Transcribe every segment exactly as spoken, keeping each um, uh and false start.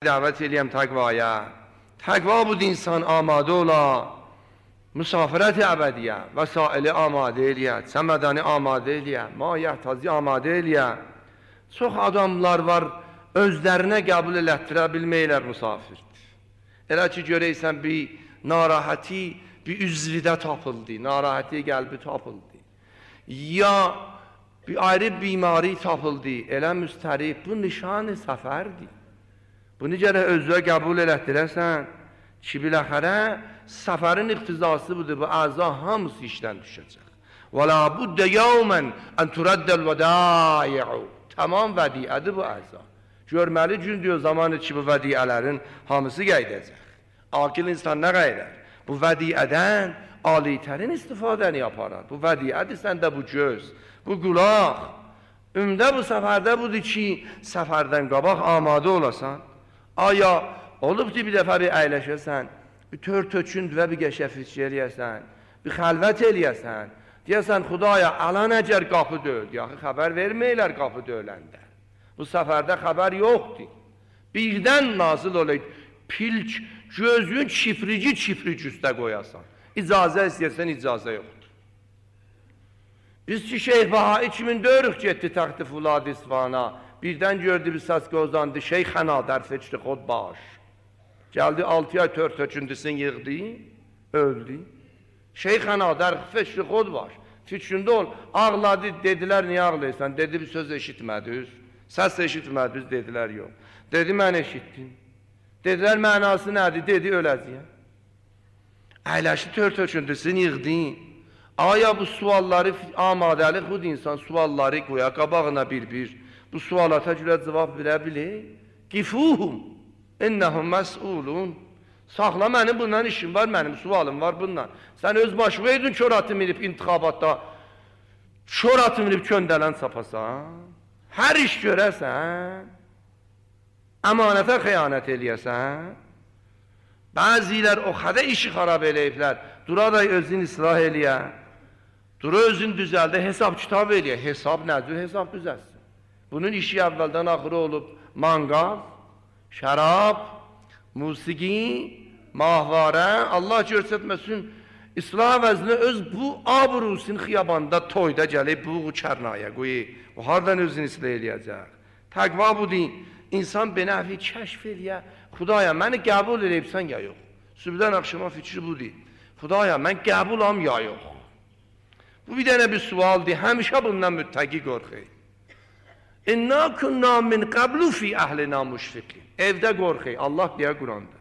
دعوت eləyəm təqvaya. Təqva budur insan amadə ola, müsafirət əbədiyyə, vəsaili amadə eləyə, səmədəni amadə eləyə, mayyəhtazi amadə eləyə. Çox adamlar var, özlərinə qəbul elətdirə bilməklər müsafirdir. Elə ki, görəysən bir narahəti, bir üzvidə tapıldı, narahəti qəlbi tapıldı. Ya bir ayrı bimari tapıldı, elə müstərib, bu nişan-ı səfərdir. Bunu gərək özünə qəbul elətdirəsən ki, biləxərə səfərin iqtizası budur, bu əza hamısı işdən düşəcək. وَلَا بُدَّ يَوْمًا أَنْ تُرَدَّ الْوَدَائِعُ Tamam vədiyədir bu əza. Görməli gün diyor zamanı ki, bu vədiyələrin hamısı qeydəcək. Akil insan nə qeylər? Bu vədiyədən alitərin istifadəni yaparar. Bu vədiyədir səndə bu göz, bu qulaq. Ümdə bu səfərdə budur ki, səfərdən qabaq amadə olasan. Aya olubdur bir dəfə bir əyləşəsən, bir tör tökündür və bir qəşəfiç eləyəsən, bir xəlvət eləyəsən, deyəsən, Xudaya, alan əgər qapı döyüldü, yaxı xəbər verməklər qapı döyüləndə. Bu səfərdə xəbər yoxdur. Birdən nazil olaq, pilk, gözün çifrici çifrici üstə qoyasan. İcazə istəyəsən, icazə yoxdur. Biz ki, Şeyh Bahai iki min dörd getdi təxti Fulad İsfana. Birdən gördü bir səs qozandı, Şeyxəna dər feçli xod baş. Gəldi altı ay tör tökündüsün yığdı, öldü. Şeyxəna dər feçli xod baş. Fikrində ol, ağladı, dedilər, niyə ağlayırsan? Dedi, bir söz eşitmədiniz, səs eşitmədiniz, dedilər, yox. Dedi, mən eşitdim. Dedilər, mənası nədir? Dedi, öləcəyəm. Əyləşi tör tökündüsün yığdı. Aya bu sualları, amadəli xud insan sualları qoya, qabağına bir-bir. Bu sualata görə cavab verə bilir. Qifuhum, innəhum məsulun. Saxla, mənim bundan işim var, mənim sualım var bundan. Sən öz başına edin, kör atı minib intixabatda, kör atı minib köndələn sapasan, hər iş görəsən, əmanətə xəyanət eləyəsən, bəzilər o xədə işi xarab eləyiblər, dura da özün islah eləyə, dura özün düzəldə, hesab kitab eləyə, hesab nədir, hesab düzəlsin. Bunun işi əvvəldən axırı olub manqal, şərab, musiqi, mahvarə, Allah görsətməsin, İslah vəzni öz bu abrusin xiyabanda toyda gəlib, bu kərnaya qoyub, o hardan özünü islah eləyəcək. Təqva budur, insan benəvi kəşf eləyə, Xudaya, məni qəbul eləyibsən ya yox. Sübdən axşama fikri budur, Xudaya, mən qəbulam ya yox. Bu bir dənə bir sualdır, həmişə bundan müttəqi qorxuyur. İnna kunna min qablu fi əhlina müşfiqin. Evdə qorxuy, Allah deyə Quranda.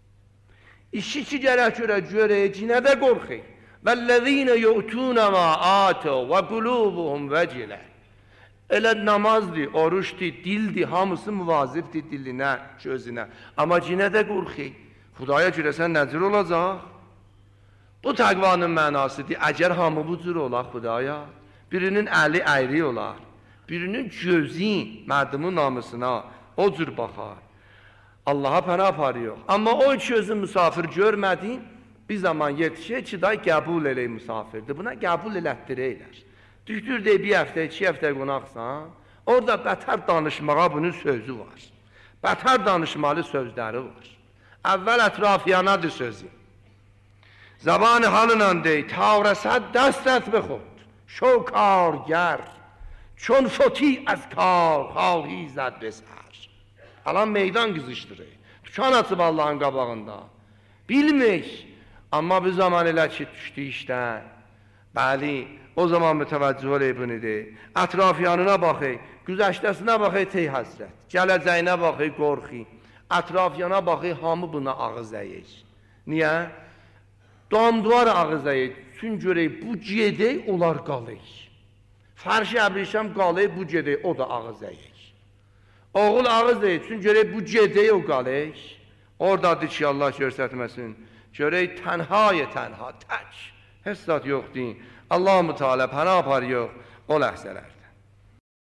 İşi ki gərək görə görək, cinədə qorxuy. Vəllezine yu'tuna ma atau və qulubuhum vecilə. Elə namazdır, oruçdur, dildir, hamısı müvazibdir dilinə, gözünə. Amma cinədə qorxuy. Xudaya görəsən nəcür olacaq? Bu təqvanın mənasıdır. Əgər hamı bu cür olar Xudaya, birinin əli əyri olar. Birinin gözü mərdumun namusuna o cür baxar. Allah'a pənah aparıyor. Amma o iki özü misafir görmədin, bir zaman yetişir ki, day qəbul eləyir misafirdir. Buna qəbul elətdirəylər. Düşdür deyib bir həftə, iki həftə qonaqsan, orada bətər danışmağa bunun sözü var. Bətər danışmalı sözləri var. Əvvəl ətrafiyanadır sözü. Zaban-ı halından dey, tavrəsəd dəstət bixud, şo karger, çون فوتی از کار خواهی زد به سر. Alan meydan qızışdırır. Tükan açıb Allahın qabağında. Bilmək. Amma bir zaman elə ki, düşdü işdən. Bəli, o zaman mütəvəccüh olay bunu deyir. Ətrafyanına baxır, güzəştəsinə baxır, tey həsrət. Gələcəyinə baxır, qorxu. Ətrafyana baxır, hamı buna ağız əyir. Niyə? Damduvar ağız əyir. Çünki görək, bu gedək, onlar qalır. Fərşi əbrişəm qalır, bu gedək, o da ağız əyir. Oğul ağız deyir, çünki görək, bu gedək, o qalır. Oradadır ki, Allah görsətməsin. Görək, tənhaya tənha, tək. Heç zat yoxdur. Allah-u Teala pənah apar yox, o ləhzələr.